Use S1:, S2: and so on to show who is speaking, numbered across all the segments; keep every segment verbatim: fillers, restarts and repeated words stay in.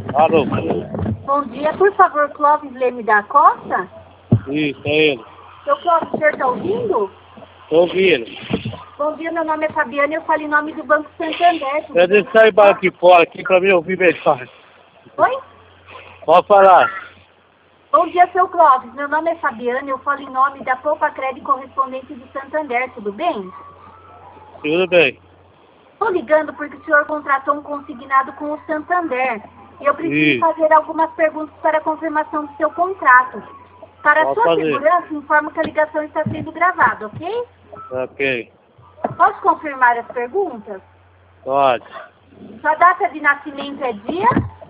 S1: Alô?
S2: Bom dia, por favor, Clóvis Leme da Costa?
S1: Isso, é ele.
S2: Seu Clóvis, o senhor está ouvindo?
S1: Tô ouvindo.
S2: Bom dia, meu nome é Fabiana e eu falo em nome do Banco Santander.
S1: Eu deixo sair para aqui fora, aqui para mim ouvir melhor.
S2: Oi?
S1: Pode falar.
S2: Bom dia, seu Clóvis. Meu nome é Fabiana e eu falo em nome da Poupa Crédito Correspondente do Santander, tudo bem?
S1: Tudo bem.
S2: Estou ligando porque o senhor contratou um consignado com o Santander e eu preciso
S1: Isso.
S2: fazer algumas perguntas para a confirmação do seu contrato. Para
S1: Pode
S2: sua
S1: fazer.
S2: segurança, informo que a ligação está sendo gravada, ok?
S1: Ok.
S2: Posso confirmar as perguntas?
S1: Pode.
S2: Sua data de nascimento é dia?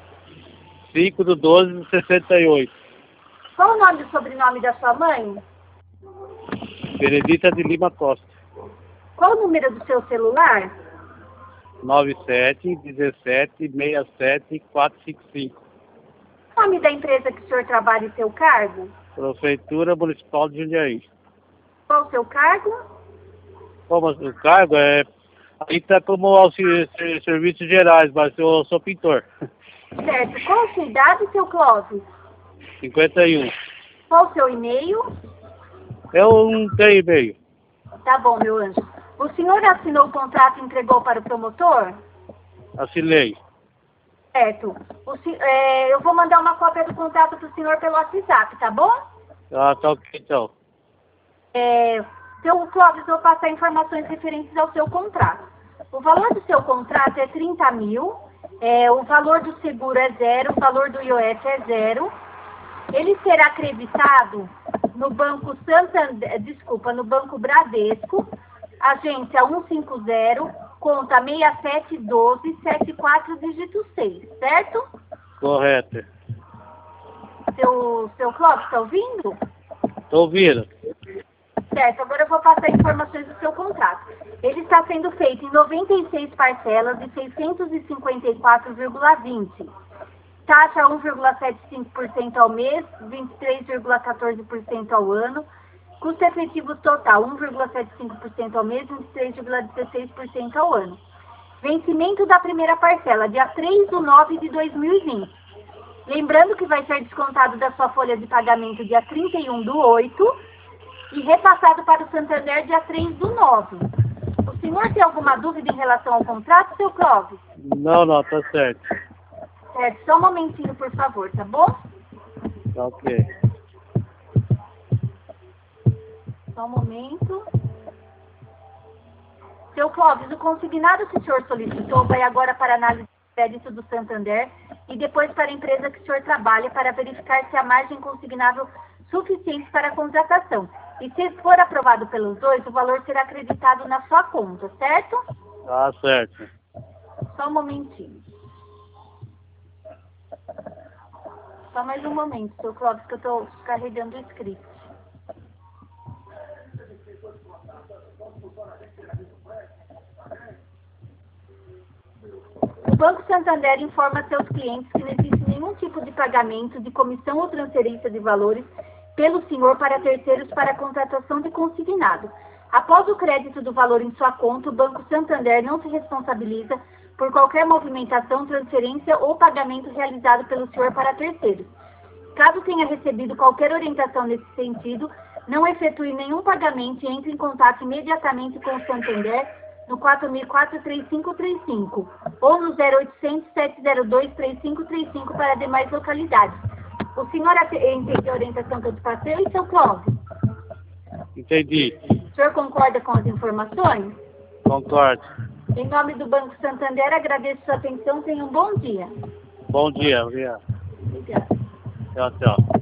S1: cinco de doze de sessenta e oito.
S2: Qual o nome e sobrenome da sua mãe?
S1: Benedita de Lima Costa.
S2: Qual o número do seu celular?
S1: nove sete um sete seis sete quatro cinco cinco.
S2: O nome da empresa que o senhor trabalha e seu cargo?
S1: Prefeitura Municipal de Jundiaí.
S2: Qual o seu cargo?
S1: Como o cargo é... Aí está como auxílio, ser- serviços gerais, mas eu sou pintor.
S2: Certo. Qual a sua idade, seu Clóvis?
S1: cinquenta e um.
S2: Qual o seu e-mail?
S1: Eu não tenho e-mail.
S2: Tá bom, meu anjo. O senhor assinou o contrato e entregou para o promotor?
S1: Assinei.
S2: Certo. O se- é, eu vou mandar uma cópia do contrato para o senhor pelo WhatsApp, tá bom?
S1: Ah, tá ok então.
S2: É, seu Clóvis, eu vou passar informações referentes ao seu contrato. O valor do seu contrato é trinta mil, é, o valor do seguro é zero, o valor do I O F é zero. Ele será acreditado no Banco Santander, desculpa, no Banco Bradesco, agência cento e cinquenta, conta seis sete um dois sete quatro dígito seis, certo?
S1: Correto.
S2: Seu, seu Clóvis, está ouvindo?
S1: Tô ouvindo.
S2: Certo, agora eu vou passar informações do seu contrato. Ele está sendo feito em noventa e seis parcelas de seiscentos e cinquenta e quatro vírgula vinte. Taxa um vírgula setenta e cinco por cento ao mês, vinte e três vírgula quatorze por cento ao ano. Custo efetivo total um vírgula setenta e cinco por cento ao mês, vinte e três vírgula dezesseis por cento ao ano. Vencimento da primeira parcela, dia três de nove de dois mil e vinte. Lembrando que vai ser descontado da sua folha de pagamento dia trinta e um do oito e repassado para o Santander dia três do nove. O senhor tem alguma dúvida em relação ao contrato, seu Clóvis?
S1: Não, não, tá certo.
S2: Certo, só um momentinho, por favor, tá bom?
S1: Tá ok.
S2: Só um momento. Seu Clóvis, o consignado que o senhor solicitou vai agora para a análise de crédito do Santander e depois para a empresa que o senhor trabalha para verificar se a margem consignável suficiente para a contratação. E se for aprovado pelos dois, o valor será acreditado na sua conta, certo?
S1: Tá certo.
S2: Só um momentinho. Só mais um momento, seu Clóvis, que eu estou carregando o script. O Banco Santander informa a seus clientes que não existe nenhum tipo de pagamento de comissão ou transferência de valores pelo senhor para terceiros para a contratação de consignado. Após o crédito do valor em sua conta, o Banco Santander não se responsabiliza por qualquer movimentação, transferência ou pagamento realizado pelo senhor para terceiros. Caso tenha recebido qualquer orientação nesse sentido, não efetue nenhum pagamento e entre em contato imediatamente com o Santander no quatro mil e quatro, três cinco três cinco ou no zero oitocentos, sete zero dois, três cinco três cinco para demais localidades. O senhor entendeu a orientação que eu te passei, seu Clóvis?
S1: Entendi.
S2: O senhor concorda com as informações?
S1: Concordo.
S2: Em nome do Banco Santander, agradeço sua atenção. Tenha um bom dia.
S1: Bom dia, obrigado.
S2: Obrigada.
S1: Tchau, tchau.